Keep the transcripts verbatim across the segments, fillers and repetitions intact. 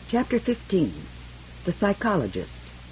Chapter fifteen. The Psychologist.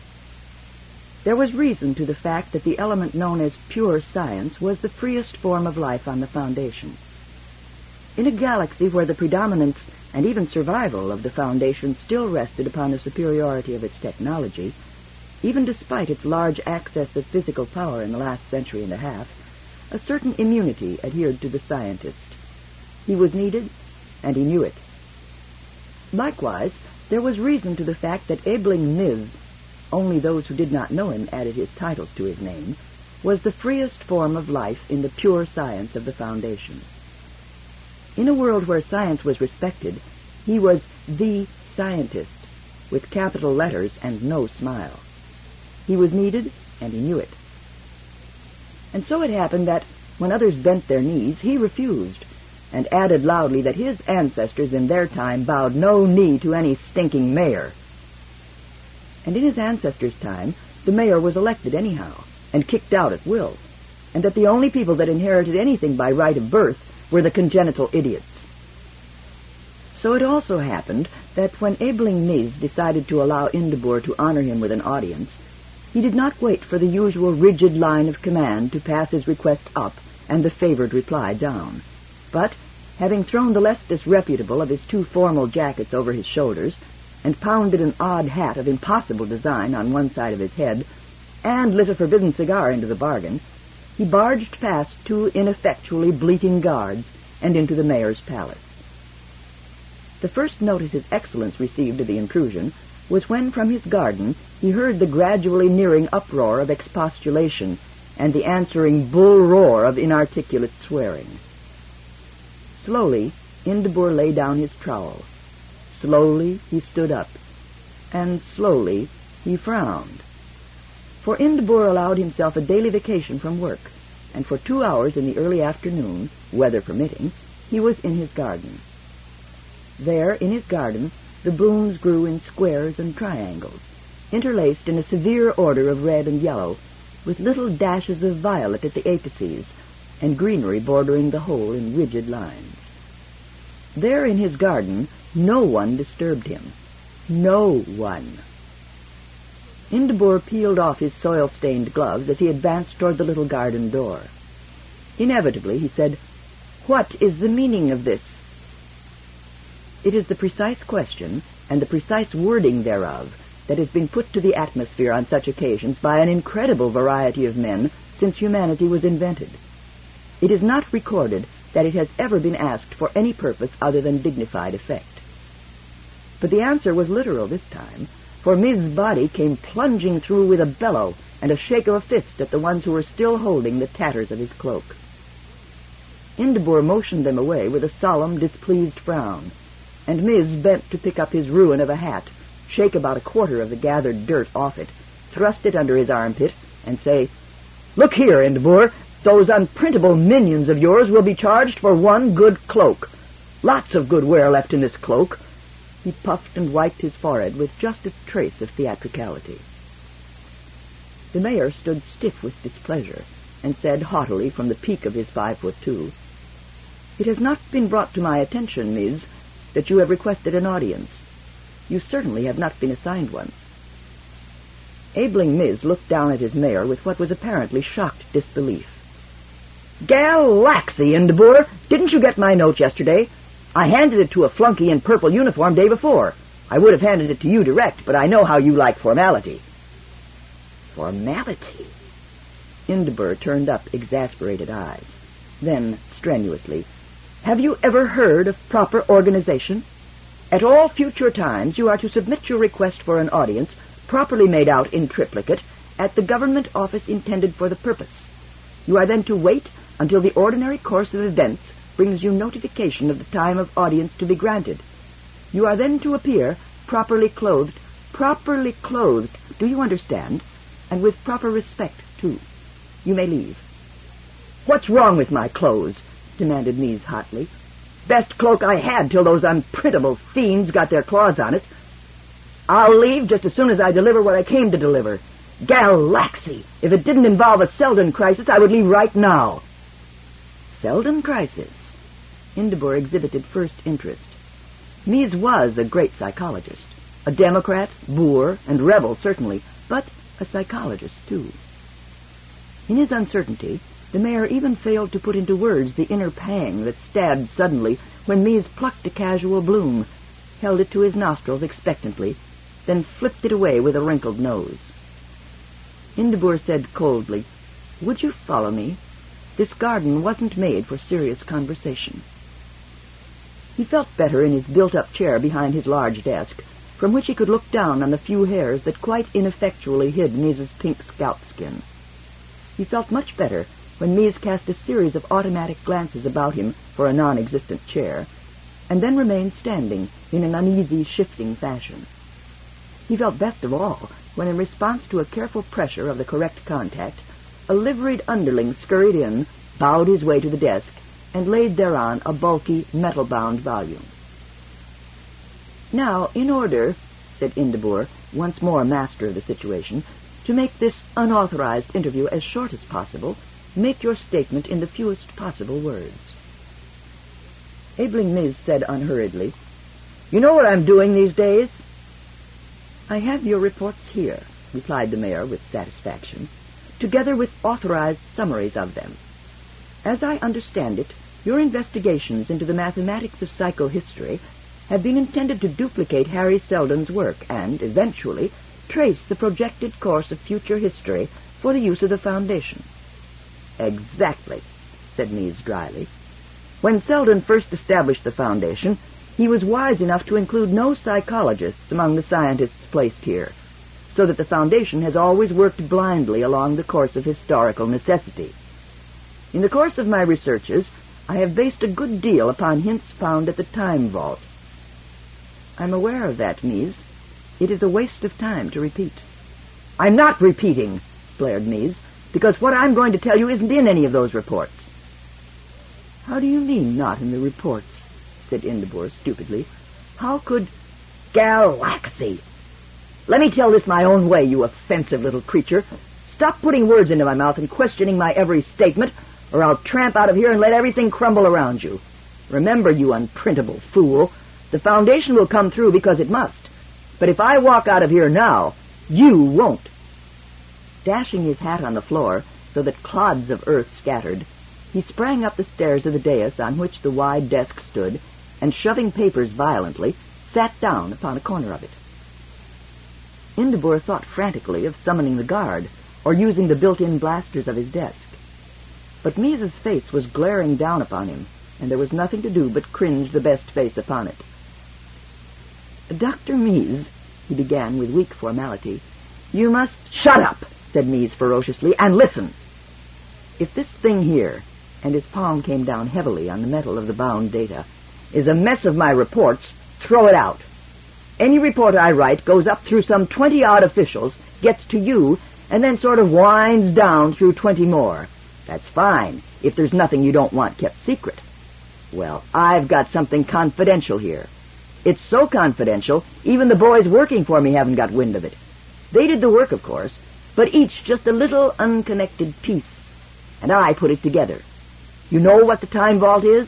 There was reason to the fact that the element known as pure science was the freest form of life on the Foundation. In a galaxy where the predominance and even survival of the Foundation still rested upon the superiority of its technology, even despite its large access of physical power in the last century and a half, a certain immunity adhered to the scientist. He was needed, and he knew it. Likewise, there was reason to the fact that Aebling Myth, only those who did not know him added his titles to his name, was the freest form of life in the pure science of the Foundation. In a world where science was respected, he was the scientist, with capital letters and no smile. He was needed, and he knew it. And so it happened that, when others bent their knees, he refused, and added loudly that his ancestors in their time bowed no knee to any stinking mayor. And in his ancestors' time, the mayor was elected anyhow, and kicked out at will, and that the only people that inherited anything by right of birth were the congenital idiots. So it also happened that when Aebling Myth decided to allow Indibur to honor him with an audience, he did not wait for the usual rigid line of command to pass his request up and the favored reply down, but, having thrown the less disreputable of his two formal jackets over his shoulders, and pounded an odd hat of impossible design on one side of his head, and lit a forbidden cigar into the bargain, he barged past two ineffectually bleating guards and into the mayor's palace. The first notice His Excellence received of the intrusion was when from his garden he heard the gradually nearing uproar of expostulation and the answering bull roar of inarticulate swearing. Slowly, Indibur lay down his trowel. Slowly, he stood up. And slowly, he frowned. For Indibur allowed himself a daily vacation from work, and for two hours in the early afternoon, weather permitting, he was in his garden. There, in his garden, the blooms grew in squares and triangles, interlaced in a severe order of red and yellow, with little dashes of violet at the apices, and greenery bordering the whole in rigid lines. There in his garden, no one disturbed him. No one. Indibur peeled off his soil-stained gloves as he advanced toward the little garden door. Inevitably, he said, "What is the meaning of this?" It is the precise question, and the precise wording thereof, that has been put to the atmosphere on such occasions by an incredible variety of men since humanity was invented. It is not recorded that it has ever been asked for any purpose other than dignified effect. But the answer was literal this time, for Myth's body came plunging through with a bellow and a shake of a fist at the ones who were still holding the tatters of his cloak. Indibur motioned them away with a solemn, displeased frown, and Myth bent to pick up his ruin of a hat, shake about a quarter of the gathered dirt off it, thrust it under his armpit, and say, "Look here, Indibur, those unprintable minions of yours will be charged for one good cloak. Lots of good wear left in this cloak." He puffed and wiped his forehead with just a trace of theatricality. The mayor stood stiff with displeasure, and said haughtily from the peak of his five foot two, "It has not been brought to my attention, Myth, that you have requested an audience. You certainly have not been assigned one." Aebling Myth looked down at his mayor with what was apparently shocked disbelief. "Galaxy, Indibur! Didn't you get my note yesterday? I handed it to a flunky in purple uniform day before. I would have handed it to you direct, but I know how you like formality." "Formality?" Indibur turned up exasperated eyes. Then, strenuously, "Have you ever heard of proper organization? At all future times you are to submit your request for an audience, properly made out in triplicate, at the government office intended for the purpose. You are then to wait until the ordinary course of events brings you notification of the time of audience to be granted. You are then to appear, properly clothed, properly clothed, do you understand? And with proper respect, too. You may leave." "What's wrong with my clothes?" demanded Myth hotly. "Best cloak I had till those unprintable fiends got their claws on it. I'll leave just as soon as I deliver what I came to deliver. Galaxy! If it didn't involve a Selden crisis, I would leave right now." Selden crisis? Indibur exhibited first interest. Myth was a great psychologist, A Democrat, boor, and rebel, certainly, but a psychologist, too. In his uncertainty, the mayor even failed to put into words the inner pang that stabbed suddenly when Mies plucked a casual bloom, held it to his nostrils expectantly, then flipped it away with a wrinkled nose. Indebour said coldly, "Would you follow me? This garden wasn't made for serious conversation." He felt better in his built-up chair behind his large desk, from which he could look down on the few hairs that quite ineffectually hid Mies's pink scalp skin. He felt much better when Mies cast a series of automatic glances about him for a non-existent chair, and then remained standing in an uneasy, shifting fashion. He felt best of all when, in response to a careful pressure of the correct contact, a liveried underling scurried in, bowed his way to the desk, and laid thereon a bulky, metal-bound volume. "Now, in order," said Indebour, once more master of the situation, "to make this unauthorized interview as short as possible, make your statement in the fewest possible words." Aebling Mies said unhurriedly, "You know what I'm doing these days?" "I have your reports here," replied the mayor with satisfaction, "together with authorized summaries of them. As I understand it, your investigations into the mathematics of psychohistory have been intended to duplicate Harry Seldon's work and, eventually, trace the projected course of future history for the use of the Foundation." "Exactly," said Mies dryly. "When Seldon first established the Foundation, he was wise enough to include no psychologists among the scientists placed here, so that the Foundation has always worked blindly along the course of historical necessity. In the course of my researches, I have based a good deal upon hints found at the Time Vault." "I'm aware of that, Mies. It is a waste of time to repeat." "I'm not repeating," blared Mies, "because what I'm going to tell you isn't in any of those reports." "How do you mean, not in the reports?" said Indebour stupidly. "How could—" "Galaxy! Let me tell this my own way, you offensive little creature. Stop putting words into my mouth and questioning my every statement, or I'll tramp out of here and let everything crumble around you. Remember, you unprintable fool, the Foundation will come through because it must. But if I walk out of here now, you won't." Dashing his hat on the floor so that clods of earth scattered, he sprang up the stairs of the dais on which the wide desk stood, and shoving papers violently, sat down upon a corner of it. Indebour thought frantically of summoning the guard, or using the built-in blasters of his desk. But Mies's face was glaring down upon him, and there was nothing to do but cringe the best face upon it. "Doctor Mies," he began with weak formality, "you must—" "Shut up," said Mies ferociously, "and listen. If this thing here," and his palm came down heavily on the metal of the bound data, "is a mess of my reports, throw it out. Any report I write goes up through some twenty-odd officials, gets to you, and then sort of winds down through twenty more. That's fine, if there's nothing you don't want kept secret. Well, I've got something confidential here. It's so confidential, even the boys working for me haven't got wind of it. They did the work, of course, but each just a little unconnected piece, and I put it together. You know what the Time Vault is?"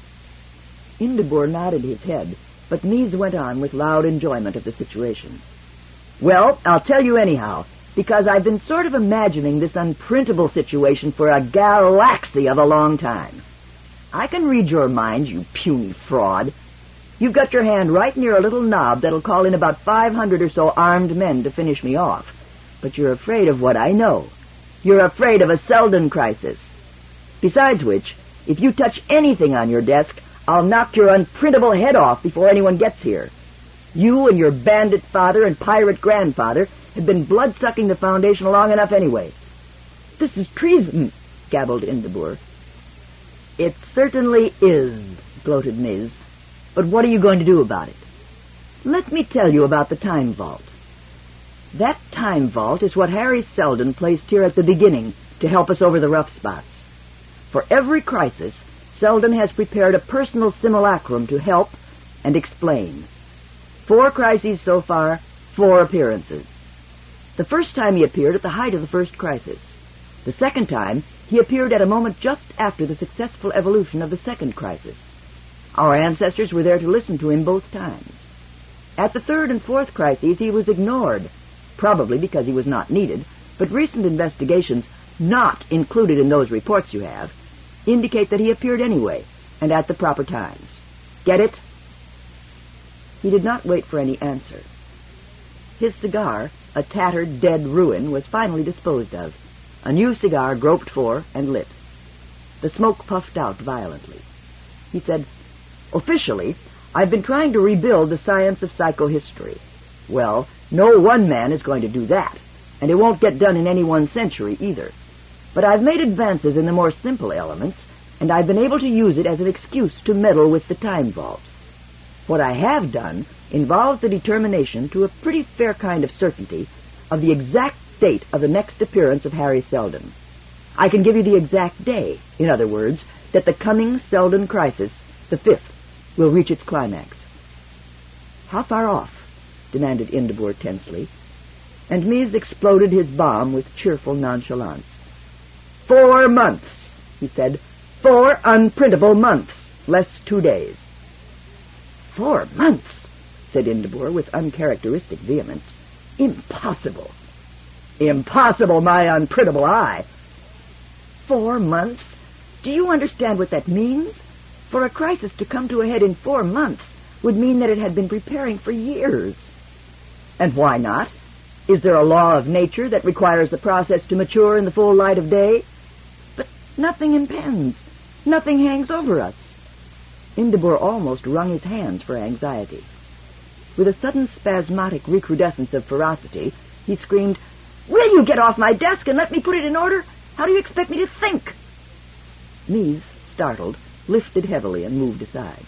Indebour nodded his head, but Mies went on with loud enjoyment of the situation. "Well, I'll tell you anyhow, because I've been sort of imagining this unprintable situation for a galaxy of a long time. I can read your mind, you puny fraud. You've got your hand right near a little knob that'll call in about five hundred or so armed men to finish me off. But you're afraid of what I know. You're afraid of a Seldon crisis. Besides which, if you touch anything on your desk, I'll knock your unprintable head off before anyone gets here. You and your bandit father and pirate grandfather have been blood-sucking the Foundation long enough anyway." "This is treason," gabbled Indebour. "It certainly is," gloated Mies. "But what are you going to do about it? Let me tell you about the Time Vault. That Time Vault is what Harry Seldon placed here at the beginning to help us over the rough spots. For every crisis, Seldon has prepared a personal simulacrum to help and explain. Four crises so far, four appearances. The first time he appeared at the height of the first crisis. The second time, he appeared at a moment just after the successful evolution of the second crisis. Our ancestors were there to listen to him both times. At the third and fourth crises, he was ignored, probably because he was not needed, but recent investigations, not included in those reports you have, indicate that he appeared anyway, and at the proper times. Get it? He did not wait for any answer. His cigar, a tattered, dead ruin, was finally disposed of. A new cigar groped for and lit. The smoke puffed out violently. He said, "Officially, I've been trying to rebuild the science of psychohistory. Well, no one man is going to do that, and it won't get done in any one century either. But I've made advances in the more simple elements, and I've been able to use it as an excuse to meddle with the time vault. What I have done involves the determination, to a pretty fair kind of certainty, of the exact date of the next appearance of Harry Seldon. I can give you the exact day, in other words, that the coming Seldon crisis, the fifth, will reach its climax." "How far off?" demanded Indebour tensely, and Mies exploded his bomb with cheerful nonchalance. "Four months," he said. "Four unprintable months, less two days." "Four months," said Indebour with uncharacteristic vehemence. "Impossible." "Impossible, my unprintable eye." "Four months? Do you understand what that means? For a crisis to come to a head in four months would mean that it had been preparing for years." "And why not? Is there a law of nature that requires the process to mature in the full light of day?" "But nothing impends. Nothing hangs over us." Indebour almost wrung his hands for anxiety. With a sudden spasmodic recrudescence of ferocity, he screamed, "Will you get off my desk and let me put it in order? How do you expect me to think?" Mies, startled, lifted heavily and moved aside.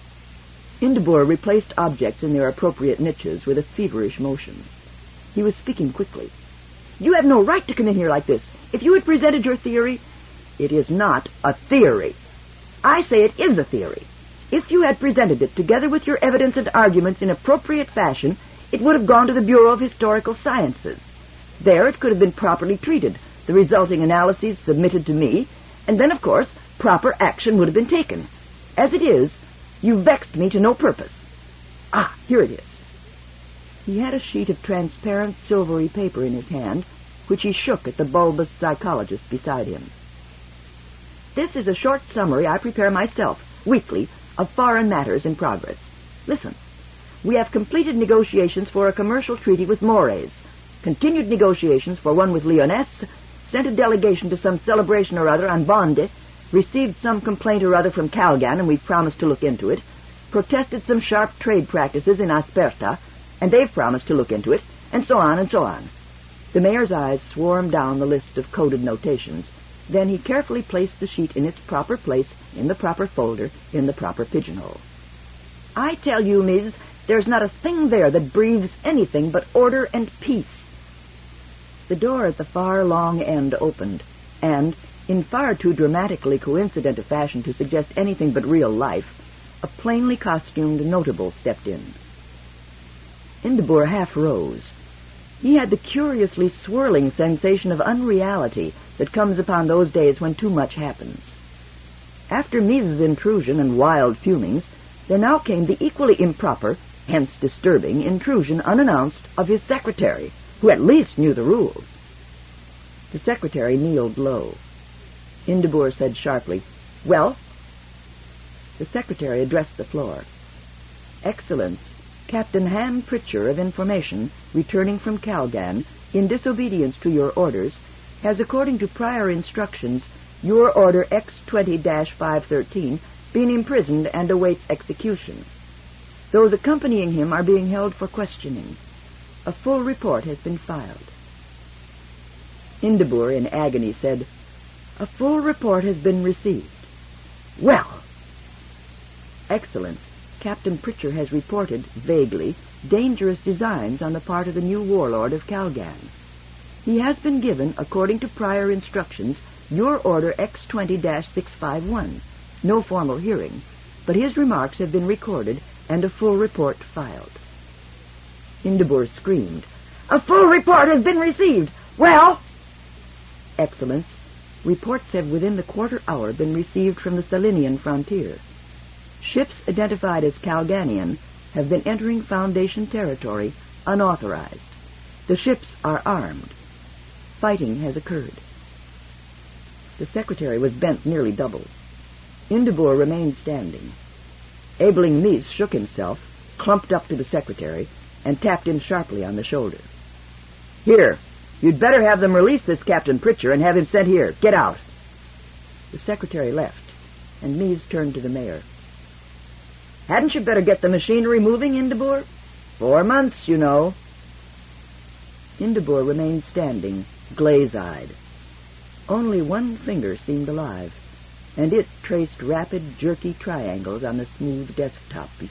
Indebour replaced objects in their appropriate niches with a feverish motion. He was speaking quickly. "You have no right to come in here like this. If you had presented your theory—" "It is not a theory." "I say it is a theory. If you had presented it together with your evidence and arguments in appropriate fashion, it would have gone to the Bureau of Historical Sciences. There it could have been properly treated, the resulting analyses submitted to me, and then, of course, proper action would have been taken. As it is, you vexed me to no purpose. Ah, here it is." He had a sheet of transparent silvery paper in his hand, which he shook at the bulbous psychologist beside him. "This is a short summary I prepare myself, weekly, of foreign matters in progress. Listen. We have completed negotiations for a commercial treaty with Morays, continued negotiations for one with Lyonesse, sent a delegation to some celebration or other on Bonde, received some complaint or other from Calgan, and we've promised to look into it, protested some sharp trade practices in Asperta, and they've promised to look into it, and so on and so on." The mayor's eyes swarmed down the list of coded notations. Then he carefully placed the sheet in its proper place, in the proper folder, in the proper pigeonhole. "I tell you, Miz, there's not a thing there that breathes anything but order and peace." The door at the far long end opened, and, in far too dramatically coincident a fashion to suggest anything but real life, a plainly costumed notable stepped in. Indebour half rose. He had the curiously swirling sensation of unreality that comes upon those days when too much happens. After Mies's intrusion and wild fumings, there now came the equally improper, hence disturbing, intrusion unannounced of his secretary, who at least knew the rules. The secretary kneeled low. Indebour said sharply, "Well?" The secretary addressed the floor. "Excellence, Captain Ham Pritchard of Information, returning from Calgan, in disobedience to your orders, has, according to prior instructions, your order X twenty dash five thirteen, been imprisoned and awaits execution. Those accompanying him are being held for questioning. A full report has been filed." Indebour, in agony, said, "A full report has been received." "Well!" "Excellence, Captain Pritchard has reported, vaguely, dangerous designs on the part of the new warlord of Calgan. He has been given, according to prior instructions, your order X twenty dash six five one, no formal hearing, but his remarks have been recorded and a full report filed." Indebour screamed, "A full report has been received! Well?" "Excellence, reports have within the quarter hour been received from the Salinian frontier. Ships identified as Calganian have been entering Foundation territory unauthorized. The ships are armed. Fighting has occurred. The secretary was bent nearly double. Indibur remained standing. Abeling Meese shook himself, clumped up to the secretary, and tapped him sharply on the shoulder. "Here, you'd better have them release this Captain Pritchard and have him sent here. Get out." The secretary left, and Meese turned to the mayor. "Hadn't you better get the machinery moving, Indibur? Four months, you know." Indibur remained standing, glaze-eyed. Only one finger seemed alive, and it traced rapid, jerky triangles on the smooth desktop